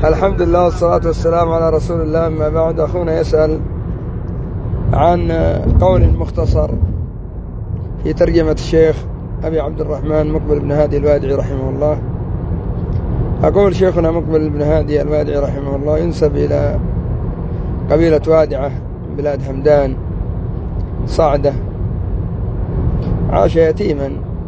الحمد لله والصلاة والسلام على رسول الله. أما بعد، أخونا يسأل عن قول مختصر في ترجمة الشيخ أبي عبد الرحمن مقبل بن هادي الوادعي رحمه الله. أقول شيخنا مقبل بن هادي الوادعي رحمه الله ينسب إلى قبيلة وادعة من بلاد همدان صعدة. عاش يتيما،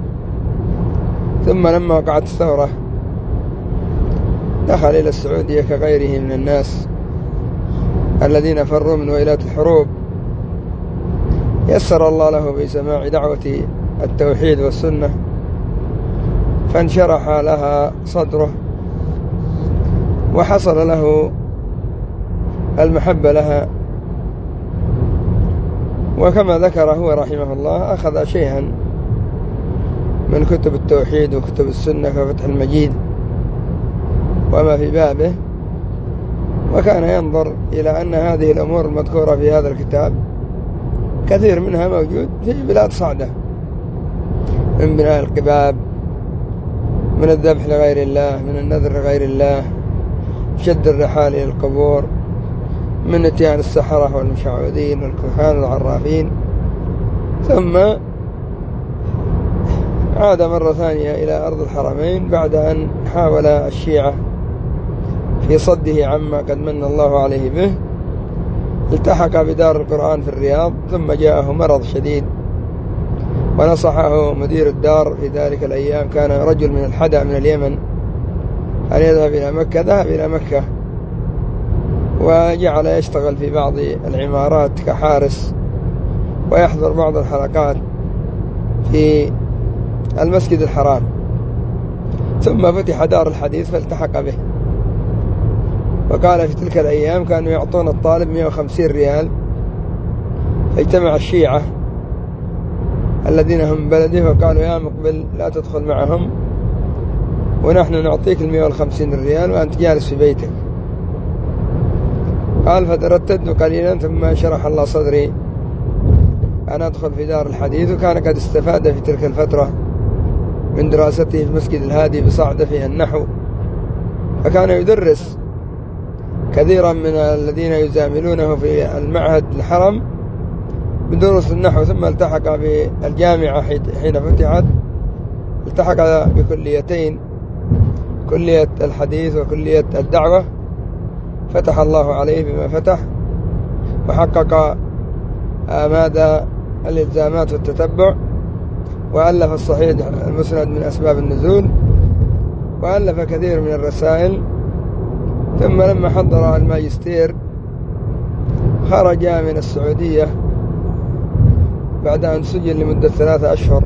ثم لما وقعت الثورة دخل إلى السعودية كغيره من الناس الذين فروا من ويلات الحروب. يسر الله له بسماع دعوة التوحيد والسنة، فانشرح لها صدره وحصل له المحبة لها. وكما ذكر هو رحمه الله، أخذ شيئا من كتب التوحيد وكتب السنة كفتح المجيد وما في بابه، وكان ينظر إلى أن هذه الأمور المذكورة في هذا الكتاب كثير منها موجود في بلاد صعدة، من بناء القباب، من الذبح لغير الله، من النذر لغير الله، شد الرحال إلى القبور، من اتيان السحرة والمشعوذين والكهان والعرافين. ثم عاد مرة ثانية إلى أرض الحرمين بعد أن حاول الشيعة في صده عما قد من الله عليه به. التحق بدار القرآن في الرياض، ثم جاءه مرض شديد ونصحه مدير الدار في ذلك الأيام، كان رجل من الحدى من اليمن، أن يذهب إلى مكة. ذهب إلى مكة وجعل يشتغل في بعض العمارات كحارس، ويحضر بعض الحلقات في المسجد الحرام. ثم فتح دار الحديث فالتحق به، وقال في تلك الأيام كانوا يعطون الطالب 150 ريال، فاجتمع الشيعة الذين هم من بلده وقالوا يا مقبل لا تدخل معهم، ونحن نعطيك 150 ريال وأنت جالس في بيتك. قال فترددت قليلا، ثم شرح الله صدري أن أدخل في دار الحديث. وكان قد استفاد في تلك الفترة من دراسته في مسجد الهادي بصعدة في النحو، فكان يدرس كثيرا من الذين يزاملونه في المعهد الحرم بدروس النحو. ثم التحق بالجامعة حين فتحت، التحق بكليتين، كلية الحديث وكلية الدعوة. فتح الله عليه بما فتح، وحقق ماذا الإلزامات والتتبع، وألف الصحيح المسند من أسباب النزول، وألف كثير من الرسائل. ثم لما حضر الماجستير خرج من السعودية بعد أن سجن لمدة 3 أشهر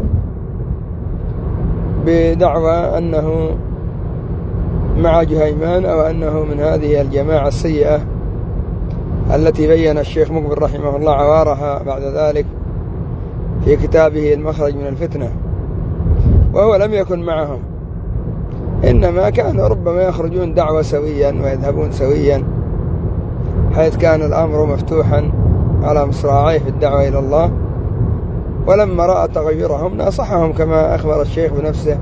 بدعوى أنه مع جهيمان، أو أنه من هذه الجماعة السيئة التي بين الشيخ مقبل رحمه الله عوارها بعد ذلك في كتابه المخرج من الفتنة. وهو لم يكن معهم، إنما كانوا ربما يخرجون دعوة سويا ويذهبون سويا، حيث كان الأمر مفتوحا على مصراعيه في الدعوة إلى الله. ولما رأى تغيرهم ناصحهم كما أخبر الشيخ بنفسه،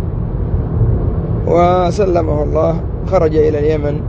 وسلمه الله. خرج إلى اليمن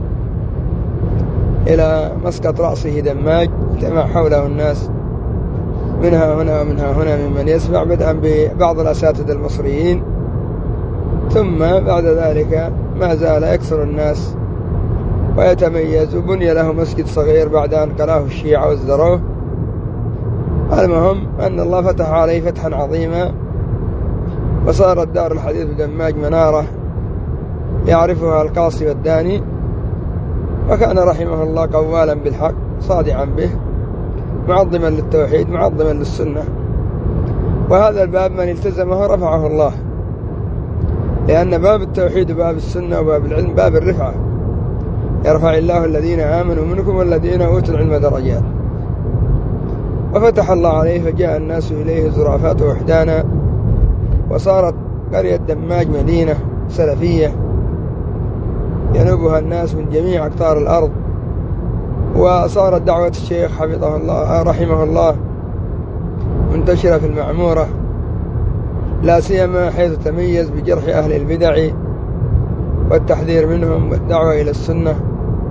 إلى مسقط رأسه دماج، اجتمع حوله الناس منها هنا ومنها هنا ممن يسمع، بدءا ببعض الأساتذة المصريين، ثم بعد ذلك ما زال يكثر الناس ويتميز، وبني له مسجد صغير بعد أن قلاه الشيعة وازدروه. المهم أن الله فتح عليه فتحا عظيما، وصارت دار الحديث بدماج منارة يعرفها القاصي والداني. وكان رحمه الله قوالا بالحق صادعا به، معظما للتوحيد معظما للسنة. وهذا الباب من التزمه رفعه الله، لأن باب التوحيد وباب السنة وباب العلم باب الرفعة، يرفع الله الذين آمنوا منكم والذين أوتوا العلم درجات. وفتح الله عليه فجاء الناس إليه زرافات وحدانا، وصارت قرية دماج مدينة سلفية ينوبها الناس من جميع أقطار الأرض. وصارت دعوة الشيخ حفظه الله رحمه الله منتشرة في المعمورة، لا سيما حيث تميز بجرح أهل البدع والتحذير منهم والدعوة إلى السنة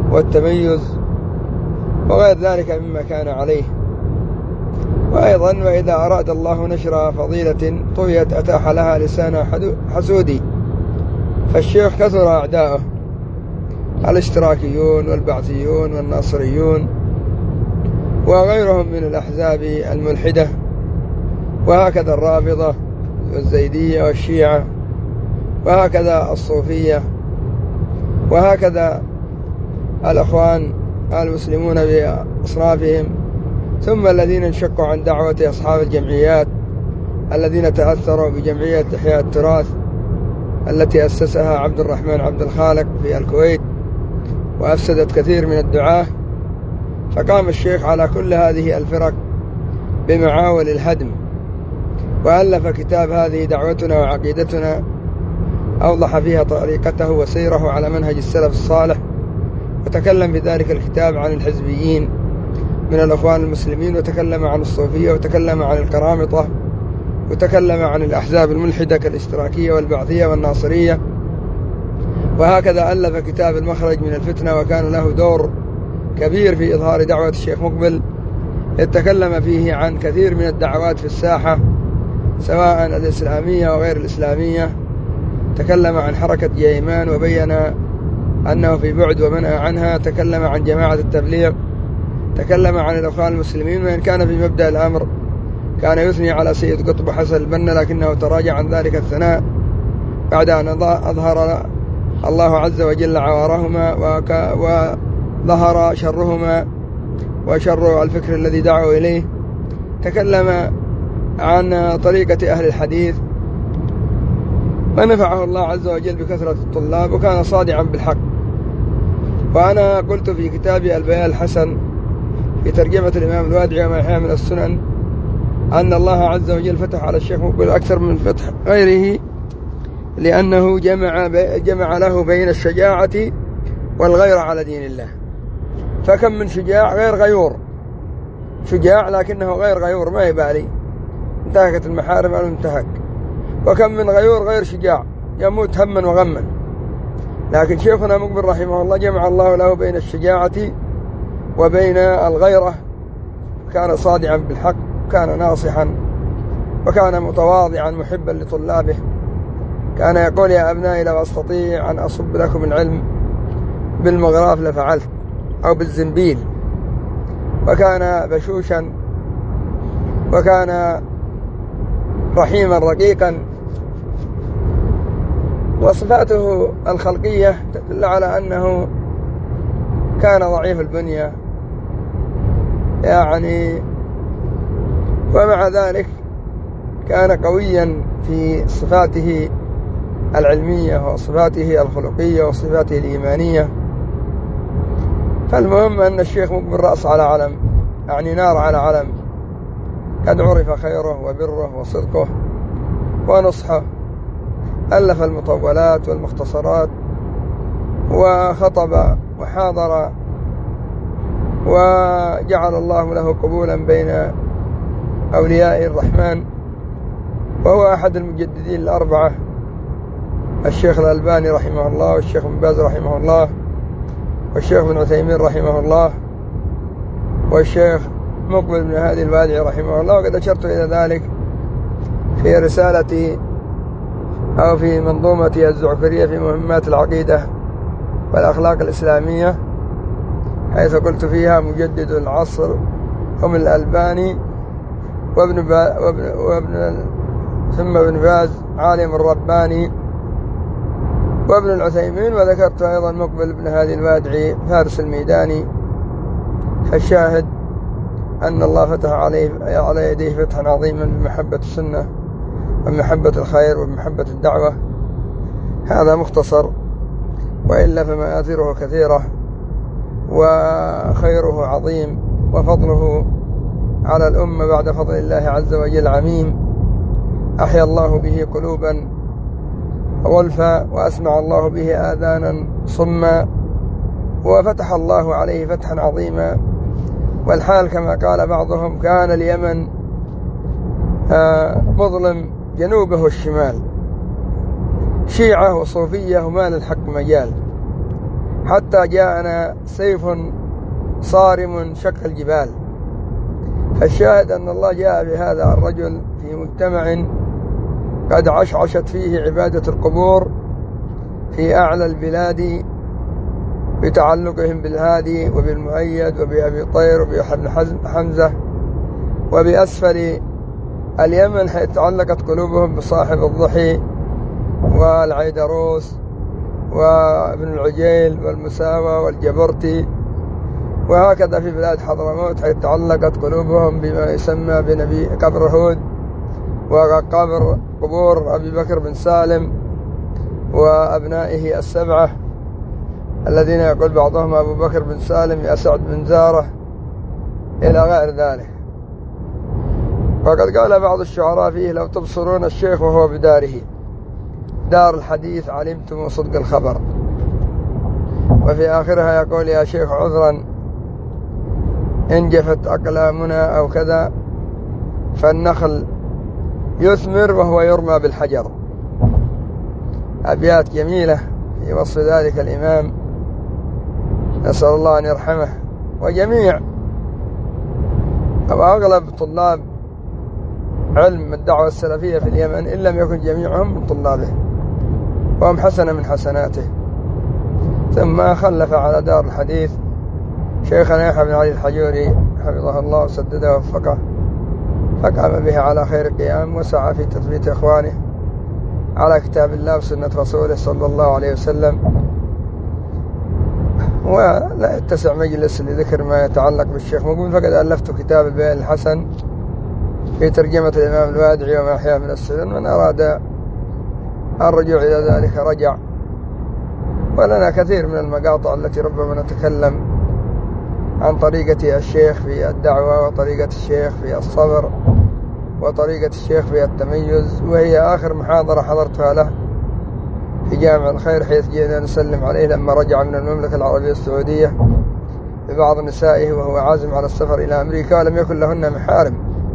والتميز وغير ذلك مما كان عليه. وأيضا وإذا أراد الله نشر فضيلة طويت أتاح لها لسان حسودي، فالشيخ كثر أعداؤه، الاشتراكيون والبعثيون والناصريون وغيرهم من الأحزاب الملحدة، وهكذا الرافضة والزيدية والشيعة، وهكذا الصوفية، وهكذا الأخوان المسلمون بأصنافهم، ثم الذين انشقوا عن دعوة أصحاب الجمعيات الذين تأثروا بجمعية إحياء التراث التي أسسها عبد الرحمن عبد الخالق في الكويت وأفسدت كثير من الدعاة. فقام الشيخ على كل هذه الفرق بمعاول الهدم، وألف كتاب هذه دعوتنا وعقيدتنا، أوضح فيها طريقته وسيره على منهج السلف الصالح، وتكلم في ذلك الكتاب عن الحزبيين من الأخوان المسلمين، وتكلم عن الصوفية، وتكلم عن الكرامطة، وتكلم عن الأحزاب الملحدة كالاشتراكية والبعثية والناصرية. وهكذا ألف كتاب المخرج من الفتنة، وكان له دور كبير في إظهار دعوة الشيخ مقبل، يتكلم فيه عن كثير من الدعوات في الساحة سواء الإسلامية وغير الإسلامية. تكلم عن حركة جيمان وبين أنه في بعد ومنأى عنها، تكلم عن جماعة التبليغ، تكلم عن الأخوان المسلمين، وإن كان في مبدأ الأمر كان يثني على سيد قطب حسن البنا، لكنه تراجع عن ذلك الثناء بعد أن أظهر الله عز وجل عوارهما وظهر شرهما وشر الفكر الذي دعوا إليه. تكلم عن طريقة أهل الحديث، ونفعه الله عز وجل بكثرة الطلاب، وكان صادعا بالحق. وأنا قلت في كتابي البيان الحسن في ترجمة الإمام الوادعي وما يحيى من السنن أن الله عز وجل فتح على الشيخ مقبل أكثر من فتح غيره، لأنه جمع له بين الشجاعة والغيرة على دين الله. فكم من شجاع غير غيور، شجاع لكنه غير غيور ما يبالي، انتهكت المحارم أو انتهك. وكم من غيور غير شجاع يموت هما وغما، لكن شيخنا مقبل رحمه الله جمع الله له بين الشجاعة وبين الغيرة، كان صادعا بالحق، كان ناصحا، وكان متواضعا محبا لطلابه. كان يقول: يا أبنائي لو أستطيع أن أصب لكم العلم بالمغراف لفعلت، أو بالزنبيل. وكان بشوشا، وكان رحيما رقيقا. وصفاته الخلقية تدل على أنه كان ضعيف البنية يعني، ومع ذلك كان قويا في صفاته العلمية وصفاته الخلقية وصفاته الإيمانية. فالمهم أن الشيخ مقبل رأس على علم، يعني نار على علم، قد عرف خيره وبره وصدقه ونصحه. ألف المطولات والمختصرات، وخطب وحاضر، وجعل الله له قبولا بين أولياء الرحمن. وهو أحد المجددين الأربعة: الشيخ الألباني رحمه الله، والشيخ بن باز رحمه الله، والشيخ بن عثيمين رحمه الله، والشيخ مقبل بن هادي الوادعي رحمه الله. وقد أشرت إلى ذلك في رسالتي أو في منظومتي الزعفرية في مهمات العقيدة والأخلاق الإسلامية، حيث قلت فيها: مجدد العصر هم الألباني ثم ابن باز عالم الرباني وابن العثيمين. وذكرت أيضا مقبل بن هادي الوادعي فارس الميداني. فالشاهد أن الله فتح على يديه فتحا عظيما بمحبة السنة ومحبة الخير ومحبة الدعوة. هذا مختصر، وإلا فمآثره كثيرة، وخيره عظيم، وفضله على الأمة بعد فضل الله عز وجل عميم. أحيا الله به قلوبا غلفا، وأسمع الله به آذانا صما، وفتح الله عليه فتحا عظيما. والحال كما قال بعضهم: كان اليمن مظلم جنوبه والشمال، شيعة وصوفية وما للحق مجال، حتى جاءنا سيف صارم شق الجبال. فالشاهد أن الله جاء بهذا الرجل في مجتمع قد عشعشت فيه عبادة القبور في أعلى البلاد بتعلقهم بالهادي وبالمؤيد وبأبي طير وبابن حمزة، وبأسفل اليمن حيث تعلقت قلوبهم بصاحب الضحي والعيدروس وابن العجيل والمساوى والجبرتي، وهكذا في بلاد حضرموت حيث تعلقت قلوبهم بما يسمى بنبي قبر هود قبور أبي بكر بن سالم وأبنائه السبعة الذين يقول بعضهم أبو بكر بن سالم يا سعد بن زارة إلى غير ذلك. وقد قال بعض الشعراء فيه لو تبصرون الشيخ وهو بداره دار الحديث علمتم صدق الخبر. وفي آخرها يقول يا شيخ عذرا إن جفت أقلامنا أو كذا، فالنخل يثمر وهو يرمى بالحجر. أبيات جميلة في وصف ذلك الإمام، نسأل الله أن يرحمه. وجميع أو أغلب طلاب علم الدعوة السلفية في اليمن إن لم يكن جميعهم من طلابه، وهم حسنة من حسناته. ثم خلف على دار الحديث شيخنا يحيى بن علي الحجوري حفظه الله وسدده ووفقه، فقام به على خير قيام، وسعى في تثبيت إخوانه على كتاب الله وسنة رسوله صلى الله عليه وسلم. ولا يتسع مجلس لذكر ما يتعلق بالشيخ مقبل، فقد ألفت كتاب البيان الحسن في ترجمة الإمام الوادعي وما أحياه من السنن، من أراد الرجوع إلى ذلك رجع. ولنا كثير من المقاطع التي ربما نتكلم عن طريقة الشيخ في الدعوة، وطريقة الشيخ في الصبر، وطريقة الشيخ في التميز. وهي آخر محاضرة حضرتها له في جامع الخير حيث جئنا نسلم عليه لما رجع من المملكة العربية السعودية ببعض نسائه وهو عازم على السفر إلى أمريكا ولم يكن لهن محارم،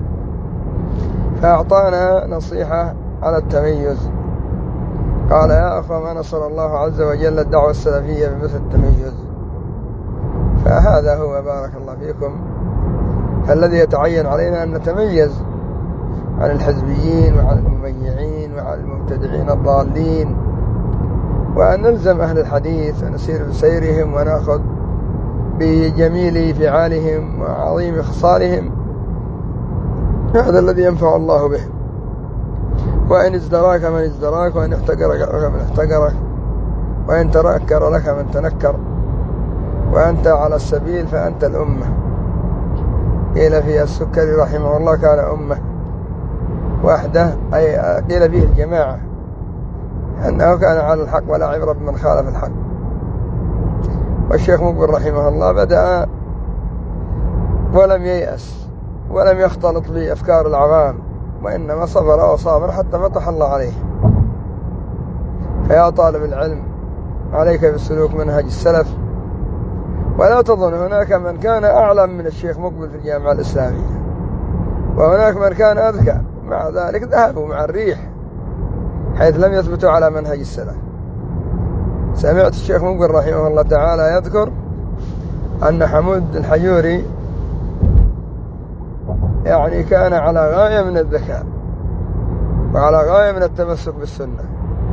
فأعطانا نصيحة على التميز. قال يا أخوة ما نصر الله عز وجل الدعوة السلفية بمثل التميز. فهذا هو بارك الله فيكم الذي يتعين علينا أن نتميز عن الحزبيين وعن المميعين وعن المبتدعين الضالين، وأن نلزم أهل الحديث ونسير بسيرهم ونأخذ بجميل فعالهم وعظيم خصالهم. هذا الذي ينفع الله به. وإن ازدراك من ازدراك، وإن احتقرك من احتقرك، وإن تنكر لك من تنكر، وأنت على السبيل فأنت الأمة. قيل فيه السكري رحمه الله كان أمة واحدة، أي قيل فيه الجماعة أنه كان على الحق ولا عبرة بمن خالف الحق. والشيخ مقبل رحمه الله بدأ ولم ييأس ولم يختلط بأفكار العوام، وإنما صبر وصابر حتى فتح الله عليه. فيا طالب العلم عليك بالسلوك منهج السلف، ولا تظن هناك من كان أعلم من الشيخ مقبل في الجامعة الإسلامية، وهناك من كان أذكى، مع ذلك ذهبوا مع الريح حيث لم يثبتوا على منهج السلف. سمعت الشيخ مقبل رحمه الله تعالى يذكر أن حمود الحجوري يعني كان على غاية من الذكاء وعلى غاية من التمسك بالسنة،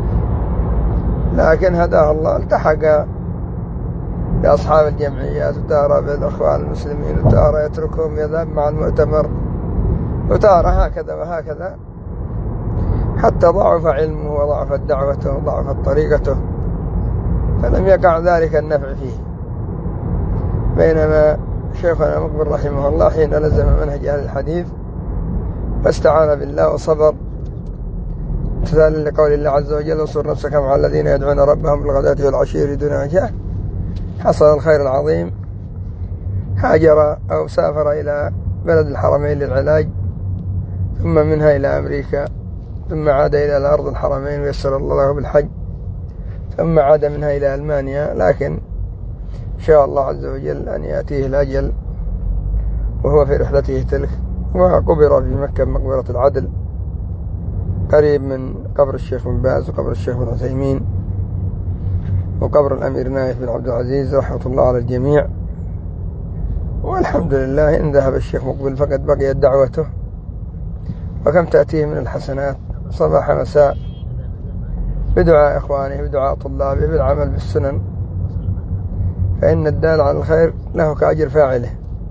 لكن هداه الله التحق بأصحاب الجمعيات، وتارى بالأخوان المسلمين، وتارى يتركهم يذهب مع المؤتمر، وتارى هكذا وهكذا، حتى ضعف علمه وضعفت دعوته وضعفت طريقته، فلم يقع ذلك النفع فيه. بينما شيخنا مقبل رحمه الله حين لزم منهج أهل الحديث واستعان بالله وصبر امتثالا لقول الله عز وجل واصبر نفسك مع الذين يدعون ربهم بالغداة والعشي يريدون وجهه، حصل الخير العظيم. هاجر أو سافر إلى بلد الحرمين للعلاج، ثم منها إلى أمريكا، ثم عاد إلى الأرض الحرمين ويسر الله له بالحج، ثم عاد منها إلى ألمانيا. لكن شاء الله عز وجل أن يأتيه الأجل وهو في رحلته تلك، وقبر في مكة بمقبرة العدل قريب من قبر الشيخ بن باز وقبر الشيخ بن عثيمين. وقبر الأمير نايف بن عبد العزيز رحمة الله على الجميع. والحمد لله إن ذهب الشيخ مقبل فقد بقيت دعوته، وكم تأتيه من الحسنات صباح مساء بدعاء إخوانه بدعاء طلابه بالعمل بالسنن، فإن الدال على الخير له كأجر فاعله.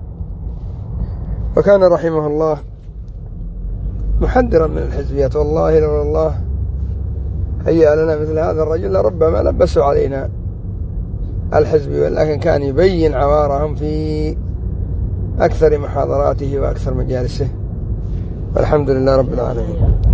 وكان رحمه الله محذرا من الحزبيات، والله لولا الله هيأ لنا مثل هذا الرجل لربما لبسوا علينا الحزبي، ولكن كان يبين عوارهم في أكثر محاضراته وأكثر مجالسه، والحمد لله رب العالمين.